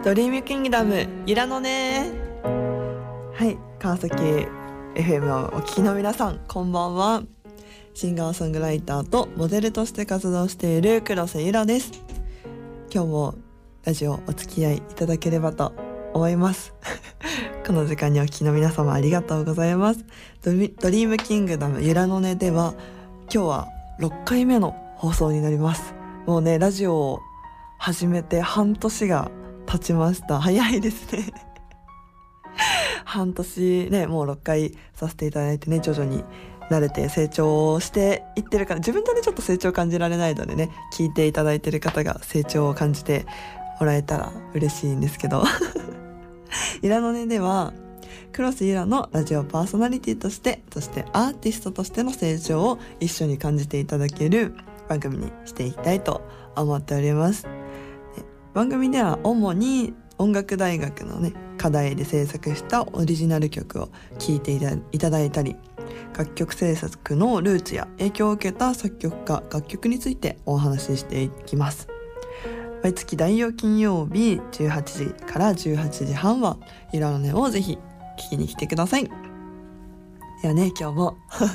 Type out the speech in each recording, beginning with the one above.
ドリームキングダムゆらのね。はい、川崎 FM をお聞きの皆さん、こんばんは。シンガーソングライターとモデルとして活動している黒瀬ゆらです。今日もラジオお付き合いいただければと思いますこの時間にお聞きの皆様ありがとうございます。ドリームキングダムゆらのねでは、今日は6回目の放送になります。もうね、ラジオを始めて半年が経ちました。早いですね半年ね、もう6回させていただいてね、徐々に慣れて成長していってるから、自分でねちょっと成長を感じられないのでね、聞いていただいてる方が成長を感じてもらえたら嬉しいんですけどゆらのねでは黒瀬ゆらのラジオパーソナリティとして、そしてアーティストとしての成長を一緒に感じていただける番組にしていきたいと思っております。番組では主に音楽大学のね課題で制作したオリジナル曲を聴いていただいたり、楽曲制作のルーツや影響を受けた作曲家、楽曲についてお話ししていきます。毎月第4金曜日18時から18時半はゆらのねをぜひ聞きに来てください。いやね、今日も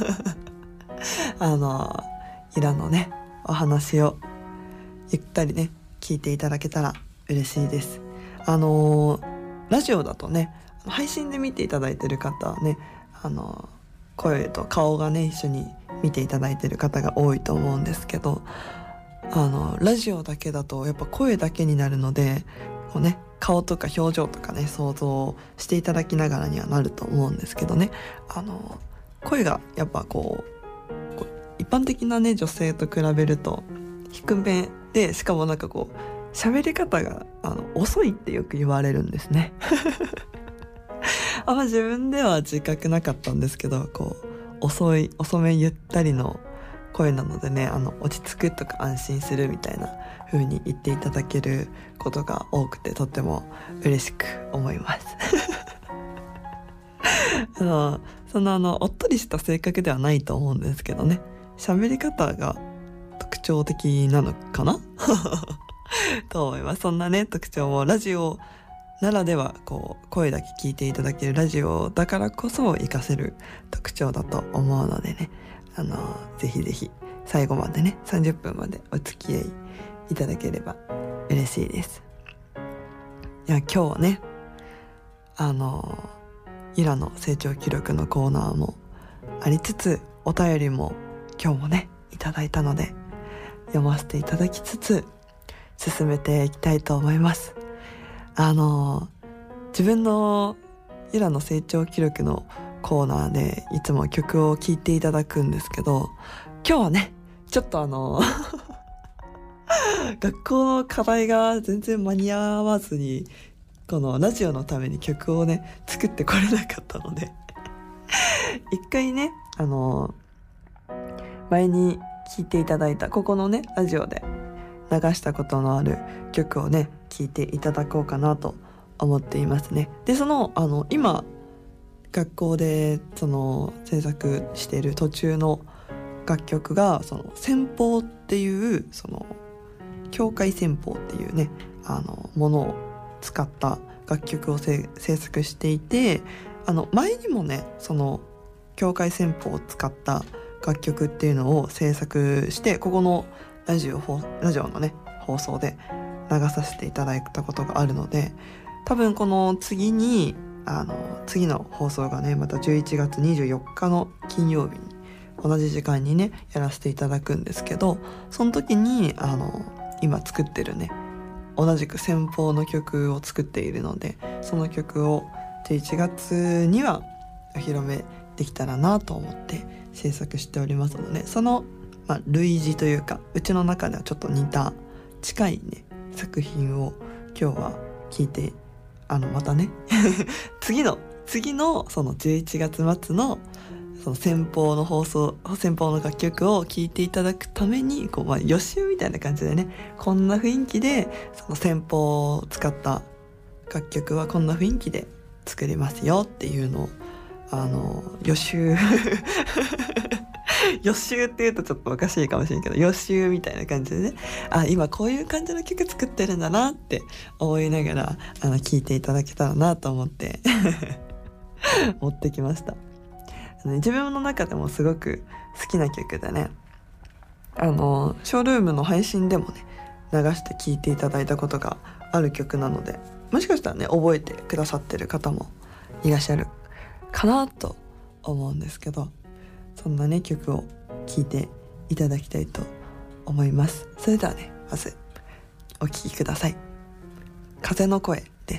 ゆらのねお話をゆったりね聞いていただけたら嬉しいです。ラジオだとね、配信で見ていただいてる方はね、声と顔がね一緒に見ていただいてる方が多いと思うんですけど、ラジオだけだとやっぱ声だけになるので、こうね、顔とか表情とかね想像していただきながらにはなると思うんですけどね、声がやっぱこう一般的なね女性と比べると低めで、しかもなんかこう喋り方が遅いってよく言われるんですねあんま自分では自覚なかったんですけど、こう遅めゆったりの声なのでね、落ち着くとか安心するみたいな風に言っていただけることが多くて、とっても嬉しく思いますそのおっとりした性格ではないと思うんですけどね、喋り方が特徴的なのかなと思います。そんなね特徴もラジオならでは、こう声だけ聞いていただけるラジオだからこそ活かせる特徴だと思うのでね、ぜひぜひ最後までね30分までお付き合いいただければ嬉しいです。いや、今日はねゆらの成長記録のコーナーもありつつ、お便りも今日もねいただいたので読ませていただきつつ進めていきたいと思います。自分のゆらの成長記録のコーナーでいつも曲を聴いていただくんですけど、今日はねちょっと学校の課題が全然間に合わずに、このラジオのために曲をね作ってこれなかったので一回ね前に聴いていただいたここのねラジオで流したことのある曲をね聴いていただこうかなと思っていますね。で、今学校で制作している途中の楽曲が旋法っていう教会旋法っていうねものを使った楽曲を制作していて、前にもね教会旋法を使った楽曲っていうのを制作して、ここのラジオのね放送で流させていただいたことがあるので、多分この次の放送がねまた11月24日の金曜日に同じ時間にねやらせていただくんですけど、その時に今作ってるね同じく旋法の曲を作っているので、その曲を11月にはお披露目できたらなと思って制作しておりますので、類似というかうちの中ではちょっと似た近いね作品を今日は聞いて、またね次のその11月末のその旋法の楽曲を聴いていただくために予習みたいな感じでね、こんな雰囲気でその旋法を使った楽曲はこんな雰囲気で作れますよっていうのを予習予習って言うとちょっとおかしいかもしれんけど、予習みたいな感じでね、今こういう感じの曲作ってるんだなって思いながら聴いていただけたらなと思って持ってきました。自分の中でもすごく好きな曲でね、ショールームの配信でもね流して聴いていただいたことがある曲なので、もしかしたらね覚えてくださってる方もいらっしゃるかなと思うんですけど、そんなね曲を聴いていただきたいと思います。それではね、まずお聴きください。風の声です。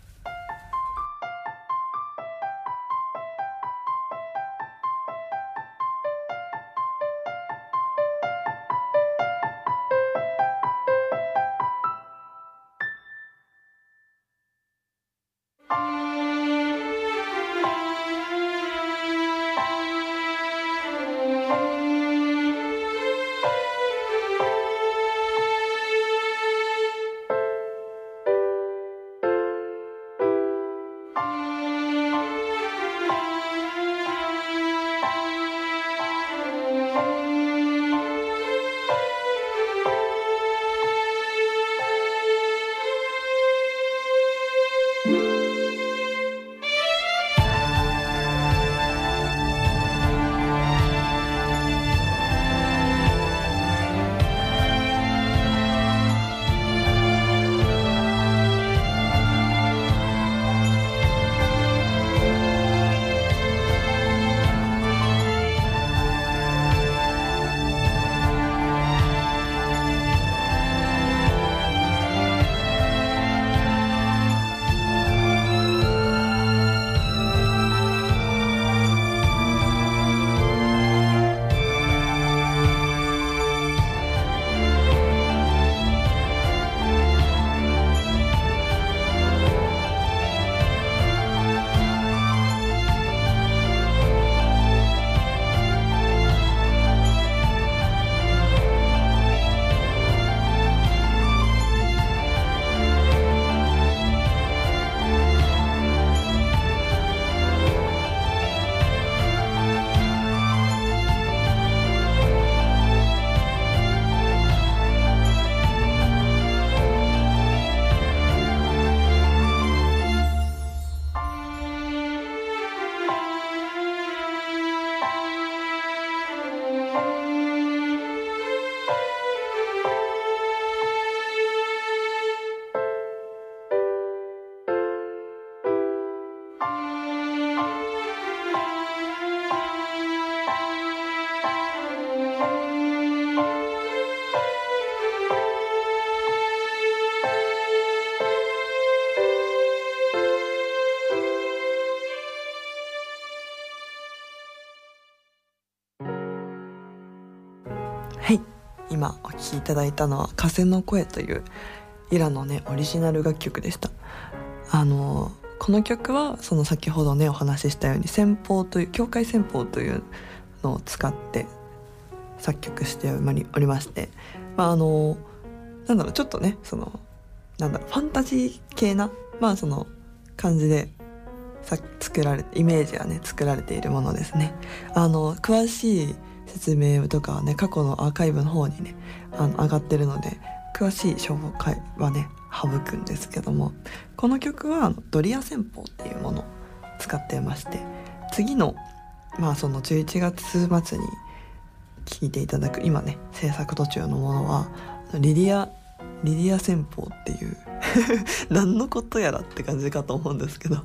はい、今お聴きいただいたのは風の声というイラのねオリジナル楽曲でした。この曲はその先ほどねお話ししたように旋法という教会旋法というのを使って作曲しておりまして、なんだろうちょっとねファンタジー系なその感じで作られてイメージがね作られているものですね。詳しい説明とかはね過去のアーカイブの方にね上がってるので詳しい紹介はね省くんですけども、この曲はドリア旋法っていうものを使ってまして、次のその11月末に聴いていただく今ね制作途中のものはリディア旋法っていう何のことやらって感じかと思うんですけど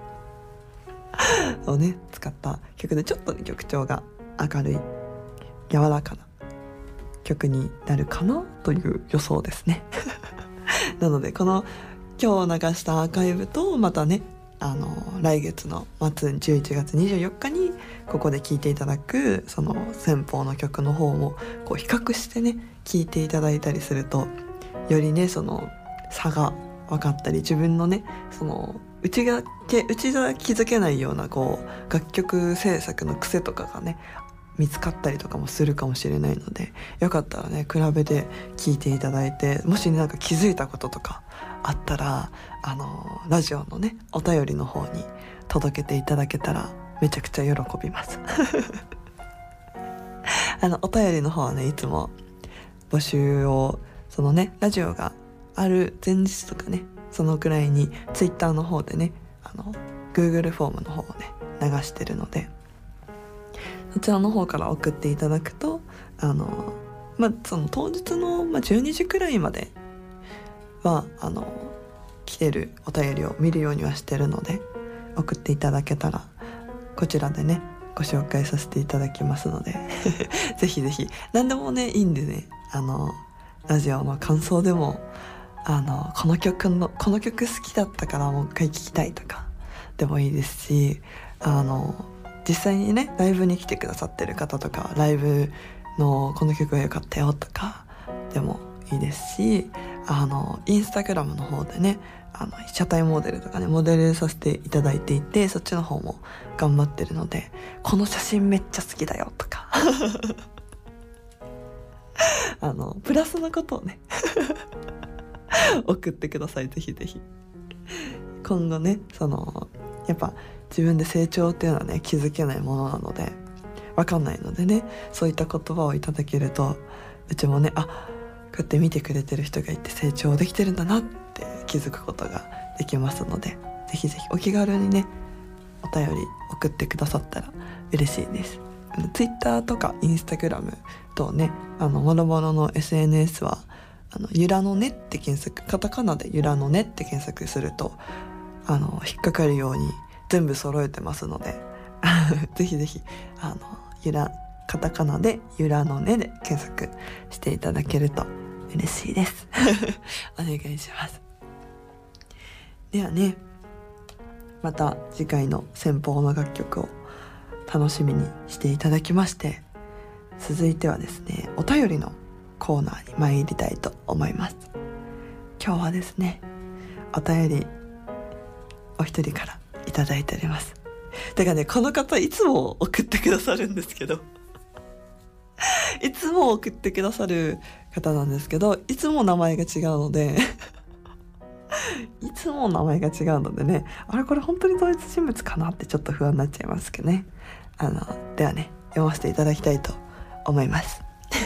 をね使った曲で、ちょっとね曲調が明るい柔らかな曲になるかなという予想ですねなのでこの今日流したアーカイブとまたね来月の末11月24日にここで聴いていただくその旋法の曲の方もこう比較してね聴いていただいたりすると、よりねその差が分かったり、自分のねそのうちが気づけないようなこう楽曲制作の癖とかがね見つかったりとかもするかもしれないので、よかったらね比べて聞いていただいて、もしなんか気づいたこととかあったらラジオのねお便りの方に届けていただけたらめちゃくちゃ喜びますお便りの方はねいつも募集をそのねラジオがある前日とかねそのくらいに Twitter の方でねGoogle フォームの方をね流してるので、そちらの方から送っていただくとその当日の、12時くらいまでは来てるお便りを見るようにはしてるので、送っていただけたらこちらでねご紹介させていただきますのでぜひぜひ何でもねいいんでねラジオの感想でもこの曲好きだったからもう一回聴きたいとかでもいいですし、実際にねライブに来てくださってる方とかライブのこの曲が良かったよとかでもいいですし、インスタグラムの方でね被写体モデルとかねモデルさせていただいていて、そっちの方も頑張ってるのでこの写真めっちゃ好きだよとかプラスのことをね送ってください。ぜひぜひ今後ねやっぱ自分で成長っていうのはね気づけないものなので分かんないのでね、そういった言葉をいただけるとうちもねこうやって見てくれてる人がいて成長できてるんだなって気づくことができますので、ぜひぜひお気軽にねお便り送ってくださったら嬉しいです。Twitter とか Instagram とねもろもろの SNS はゆらのねって検索、カタカナでゆらのねって検索すると引っかかるように全部揃えてますのでぜひぜひカタカナでゆらのねで検索していただけると嬉しいですお願いします。ではね、また次回の先方の楽曲を楽しみにしていただきまして、続いてはですねお便りのコーナーに参りたいと思います。今日はですねお便りお一人からいただいております。てかねこの方いつも送ってくださるんですけどいつも送ってくださる方なんですけど、いつも名前が違うのでいつも名前が違うのでね、これ本当に同一人物かなってちょっと不安になっちゃいますけどね。ではね読ませていただきたいと思います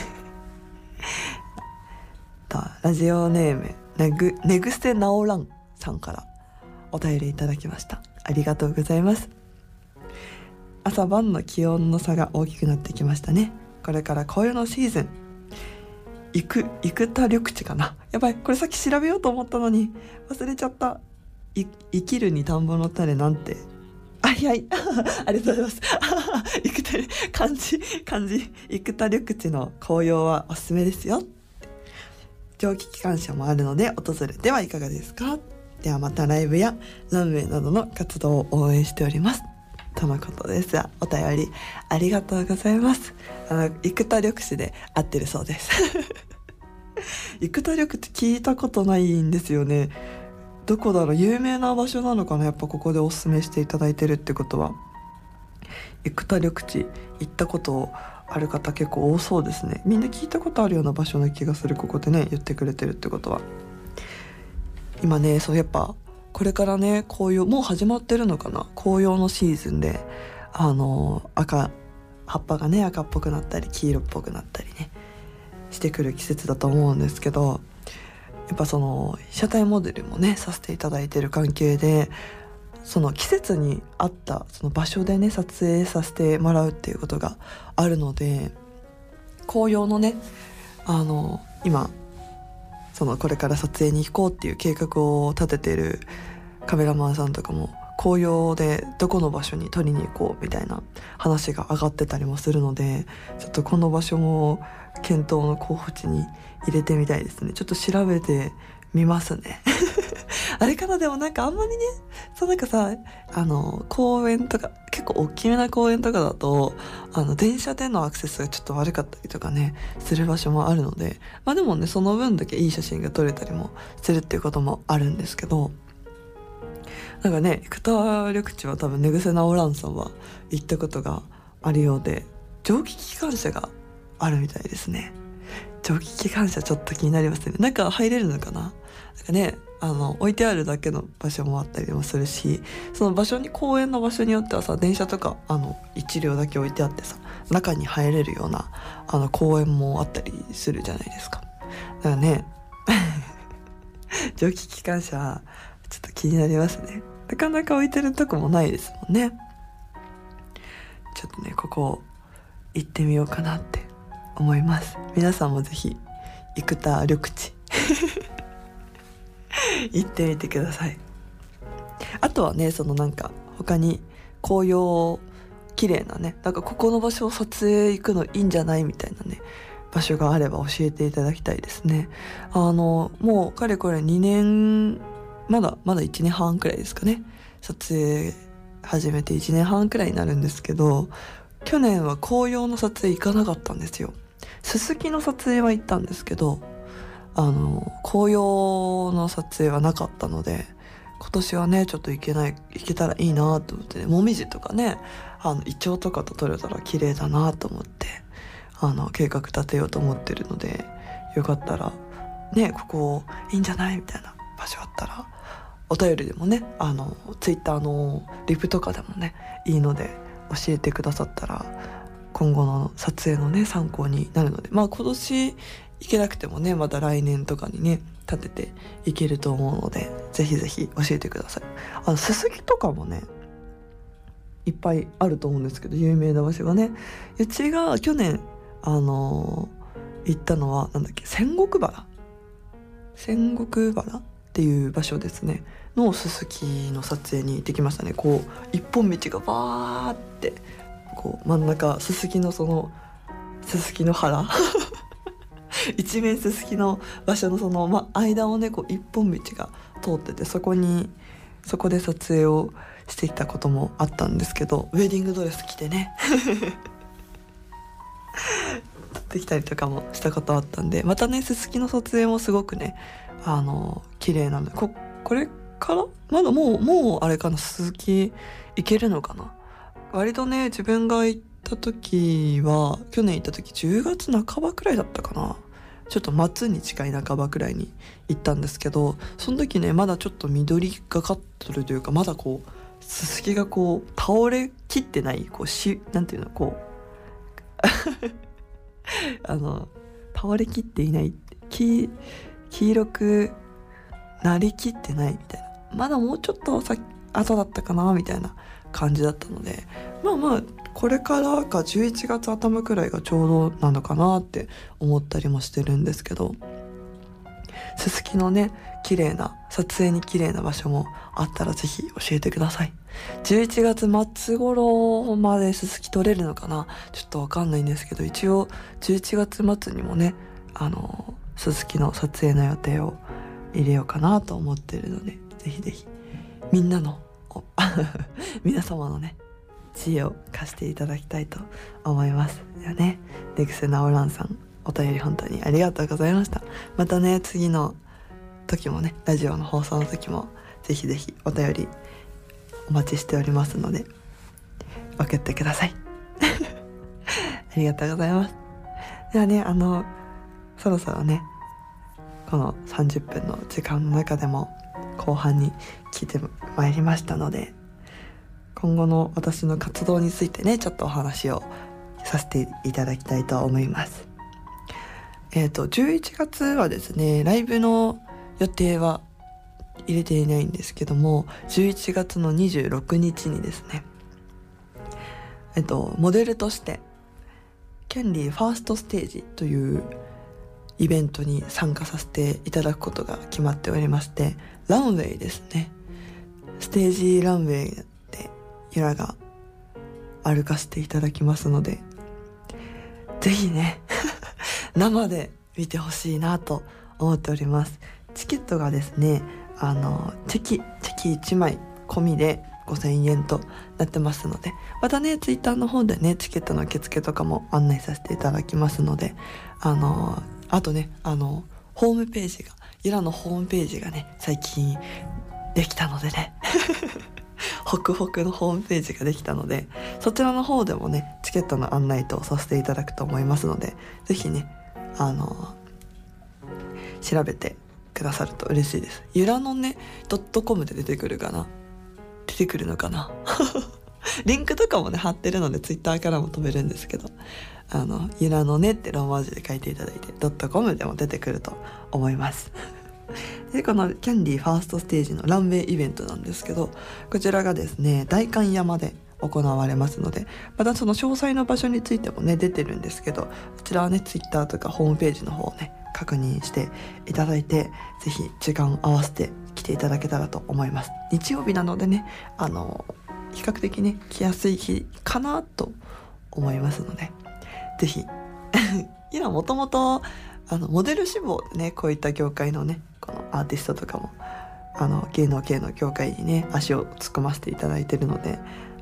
ラジオネーム寝癖なおらんさんからお便りいただきました。ありがとうございます。朝晩の気温の差が大きくなってきましたね。これから紅葉のシーズン。生田緑地かな。やばい、これさっき調べようと思ったのに忘れちゃった。生きるに田んぼの種なんて。はいありがとうございます漢字生田緑地の紅葉はおすすめですよ。蒸気機関車もあるので訪れてはいかがですか。ではまたライブやランウェイなどの活動を応援しておりますとのことですが、お便りありがとうございます。生田緑地で合ってるそうです生田緑地聞いたことないんですよね。どこだろう、有名な場所なのかな。やっぱここでおすすめしていただいてるってことは生田緑地行ったことある方結構多そうですね。みんな聞いたことあるような場所な気がする。ここでね言ってくれてるってことは今ねやっぱこれからね紅葉もう始まってるのかな。紅葉のシーズンで葉っぱがね赤っぽくなったり黄色っぽくなったりねしてくる季節だと思うんですけど、やっぱ被写体モデルもねさせていただいてる関係でその季節に合ったその場所でね撮影させてもらうっていうことがあるので、紅葉のね今これから撮影に行こうっていう計画を立ててるカメラマンさんとかも紅葉でどこの場所に撮りに行こうみたいな話が上がってたりもするので、ちょっとこの場所も検討の候補地に入れてみたいですね。ちょっと調べてみますねあれかな。でもあんまりね公園とか結構大きめな公園とかだと電車でのアクセスがちょっと悪かったりとかねする場所もあるので、でもねその分だけいい写真が撮れたりもするっていうこともあるんですけど、生田緑地は多分寝癖なおらんさんは行ったことがあるようで、蒸気機関車があるみたいですね。蒸気機関車ちょっと気になりますね。中入れるのかな。置いてあるだけの場所もあったりもするし、その場所に公園の場所によっては電車とか1両だけ置いてあって中に入れるような公園もあったりするじゃないですか。だからね蒸気機関車ちょっと気になりますね。なかなか置いてるとこもないですもんね。ちょっとねここ行ってみようかなって思います。皆さんもぜひ生田緑地行ってみてください。あとはねなんか他に紅葉綺麗なね、なんかここの場所を撮影行くのいいんじゃないみたいなね場所があれば教えていただきたいですね。もうかれこれ2年まだ1年半くらいですかね、撮影始めて1年半くらいになるんですけど、去年は紅葉の撮影行かなかったんですよ。すすきの撮影は行ったんですけど紅葉の撮影はなかったので、今年はねちょっと行けたらいいなと思ってね、もみじとかねイチョウとかと撮れたら綺麗だなと思って計画立てようと思ってるので、よかったらねここいいんじゃないみたいな場所あったらお便りでもねツイッターのリプとかでもねいいので教えてくださったら今後の撮影のね参考になるので、今年行けなくてもねまた来年とかにね立てていけると思うので、ぜひぜひ教えてください。すすきとかもねいっぱいあると思うんですけど、有名な場所がね、うちが去年行ったのは仙石原っていう場所ですねのすすきの撮影に行ってきましたね。こう一本道がバーってこう真ん中すすきのすすきの原一面すすきの場所の間をねこう一本道が通ってて、そこで撮影をしてきたこともあったんですけど、ウェディングドレス着てね撮ってきたりとかもしたことあったんで、またねすすきの撮影もすごくね綺麗なので、これからまだもうあれかな、すすき行けるのかな。割とね自分が行った時は去年行った時10月半ばくらいだったかな、ちょっと末に近い半ばくらいに行ったんですけど、その時ねまだちょっと緑がかっとるというか、まだこうすすきがこう倒れきってない、なんていうの倒れきっていない、黄色くなりきってないみたいな、まだもうちょっと後だったかなみたいな感じだったので、これからか11月頭くらいがちょうどなのかなって思ったりもしてるんですけど、すすきのね撮影に綺麗な場所もあったらぜひ教えてください。11月末頃まですすき撮れるのかな、ちょっとわかんないんですけど、一応11月末にもねすすきの撮影の予定を入れようかなと思ってるので、ぜひぜひ皆様のね知恵を貸していただきたいと思いますよね。ネクセナオランさん、お便り本当にありがとうございました。またね次の時もねラジオの放送の時もぜひぜひお便りお待ちしておりますので送ってくださいありがとうございます。ではねそろそろねこの30分の時間の中でも後半に聞いてまいりましたので、今後の私の活動についてねちょっとお話をさせていただきたいと思います。11月はですねライブの予定は入れていないんですけども、11月の26日にですねモデルとしてキャンディーファーストステージというイベントに参加させていただくことが決まっておりまして、ランウェイですね、ステージランウェイでゆらが歩かせていただきますので、ぜひね生で見てほしいなと思っております。チケットがですねチェキ1枚込みで5000円となってますので、またねツイッターの方でねチケットの受付とかも案内させていただきますので、あとねホームページがゆらのホームページがね最近できたのでねホクホクのホームページができたので、そちらの方でもねチケットの案内とさせていただくと思いますので、ぜひね調べてくださると嬉しいです。ゆらのね.com で出てくるのかなリンクとかもね貼ってるのでツイッターからも飛べるんですけど、ゆらのねってローマ字で書いていただいて.com でも出てくると思いますでこのキャンディーファーストステージのランウェイイベントなんですけど、こちらがですね代官山で行われますので、またその詳細の場所についてもね出てるんですけど、こちらはねツイッターとかホームページの方をね確認していただいて、ぜひ時間合わせて来ていただけたらと思います。日曜日なのでね比較的ね来やすい日かなと思いますので、ぜひ今もともとモデル志望でねこういった業界のねこのアーティストとかも芸能系の業界にね足を突っ込ませていただいてるので、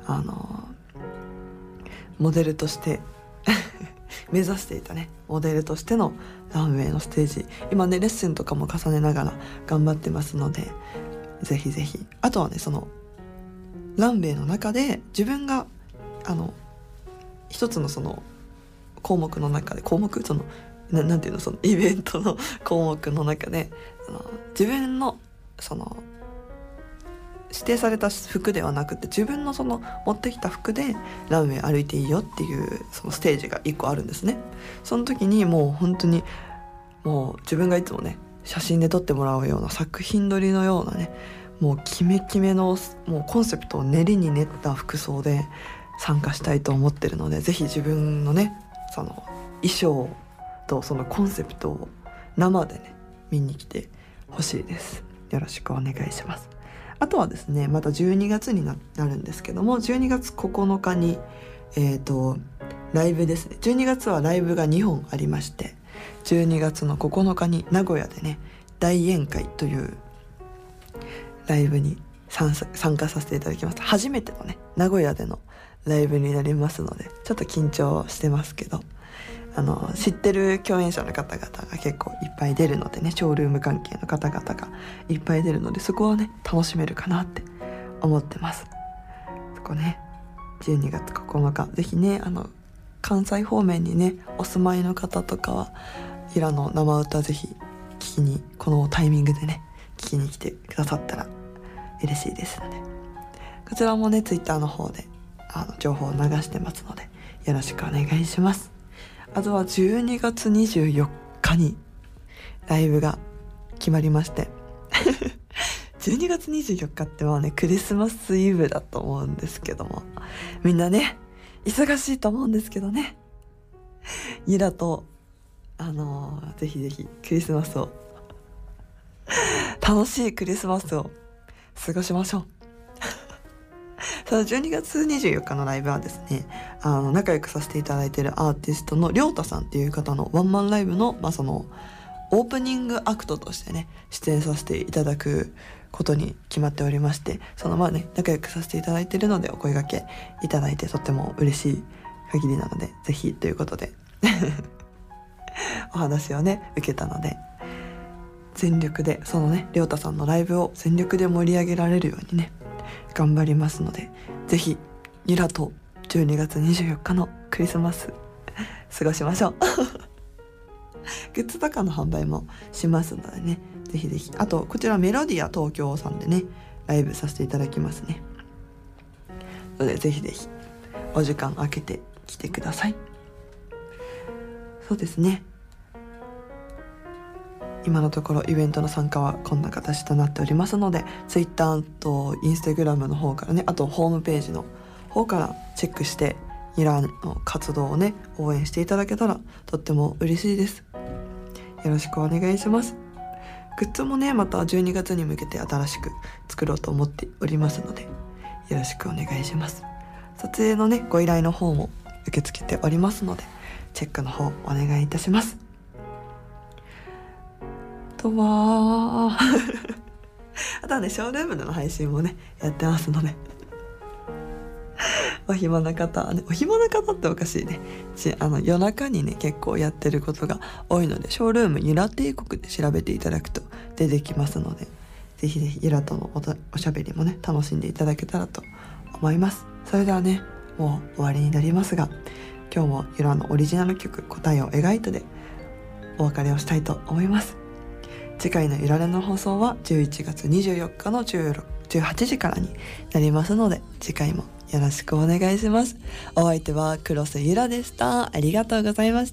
モデルとして目指していたねモデルとしてのランウェイのステージ、今ねレッスンとかも重ねながら頑張ってますので、ぜひぜひ。あとはねそのランウェイの中で自分が一つのその項目の中でなんていうの、そのイベントの項目の中で自分のその指定された服ではなくて、自分のその持ってきた服でランウェイ歩いていいよっていうそのステージが1個あるんですね。その時にもう本当にもう自分がいつもね写真で撮ってもらうような作品撮りのようなね、もうキメキメのもうコンセプトを練りに練った服装で参加したいと思ってるので、ぜひ自分のねその衣装とそのコンセプトを生でね見に来てほしいです。よろしくお願いします。あとはですねまた12月になるんですけども、12月9日にライブですね。12月はライブが2本ありまして、12月の9日に名古屋でね大宴会というライブに参加させていただきます。初めてのね名古屋でのライブになりますので、ちょっと緊張してますけど、知ってる共演者の方々が結構いっぱい出るのでね、ショールーム関係の方々がいっぱい出るので、そこはね楽しめるかなって思ってます。そこね12月9日ぜひね関西方面にねお住まいの方とかはゆらの生歌ぜひ聞きに、このタイミングでね聞きに来てくださったら嬉しいですので、こちらもねツイッターの方で情報を流してますのでよろしくお願いします。あとは12月24日にライブが決まりまして12月24日ってねクリスマスイブだと思うんですけども、みんなね忙しいと思うんですけどね、ゆらとぜひぜひクリスマスを楽しいクリスマスを過ごしましょうその12月24日のライブはですね仲良くさせていただいているアーティストのりょうたさんっていう方のワンマンライブの、そのオープニングアクトとしてね出演させていただくことに決まっておりまして、その仲良くさせていただいているのでお声掛けいただいてとっても嬉しい限りなので、ぜひということでお話をね受けたので、全力でそのねりょうたさんのライブを全力で盛り上げられるようにね頑張りますので、ぜひゆらと12月24日のクリスマス過ごしましょうグッズとかの販売もしますのでね、ぜひぜひ。あとこちらメロディア東京さんでねライブさせていただきますねので、ぜひぜひお時間空けてきてください。そうですね、今のところイベントの参加はこんな形となっておりますので、 Twitter と Instagram の方からね、あとホームページの方からチェックしてゆらの活動をね応援していただけたらとっても嬉しいです。よろしくお願いします。グッズもねまた12月に向けて新しく作ろうと思っておりますのでよろしくお願いします。撮影のねご依頼の方も受け付けておりますのでチェックの方お願いいたします。あとはあとはねショールームでの配信もねやってますのでお暇な方はね、お暇な方っておかしいね夜中にね結構やってることが多いので、ショールームゆら帝国で調べていただくと出てきますので、ぜひぜひゆらとのおしゃべりもね楽しんでいただけたらと思います。それではねもう終わりになりますが、今日もゆらのオリジナル曲答えを描いてでお別れをしたいと思います。次回のゆられの放送は11月24日の18時からになりますので、次回もよろしくお願いします。お相手は黒瀬ゆらでした。ありがとうございました。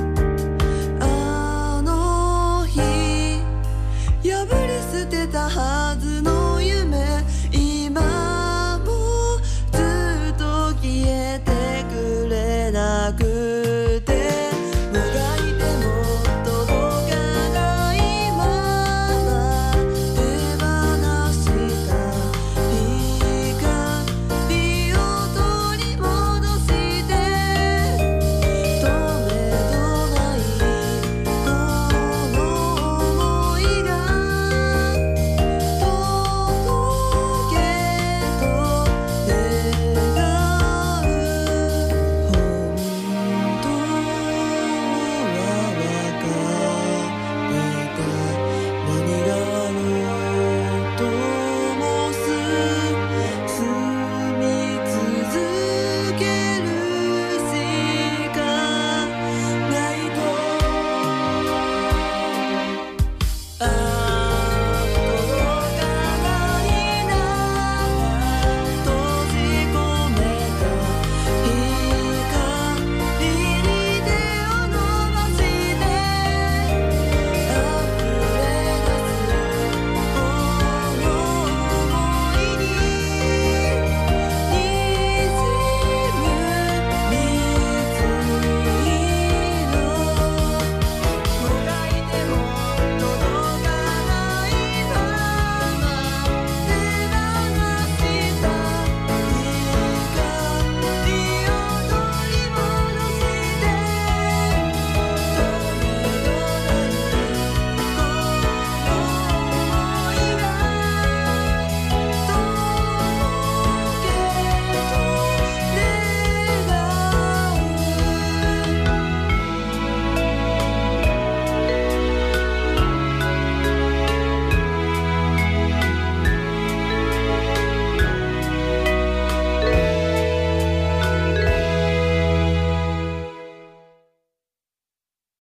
破り捨てた